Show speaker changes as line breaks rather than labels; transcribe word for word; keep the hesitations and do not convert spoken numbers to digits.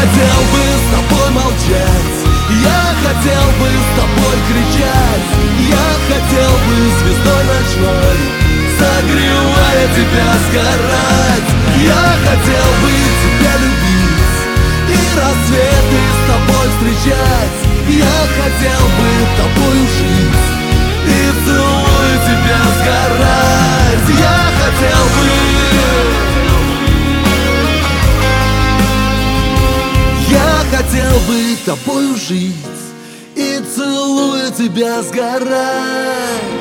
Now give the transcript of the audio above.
хотел бы с тобой молчать, я хотел бы с тобой кричать, я хотел бы звездой ночной, согревая тебя, сгорать. Я хотел бы тебя любить и рассветы с тобой встречать, я хотел бы тобою жить и целуя тебя, сгорать. Я хотел бы, я хотел бы тобою жить и целуя тебя, сгорать.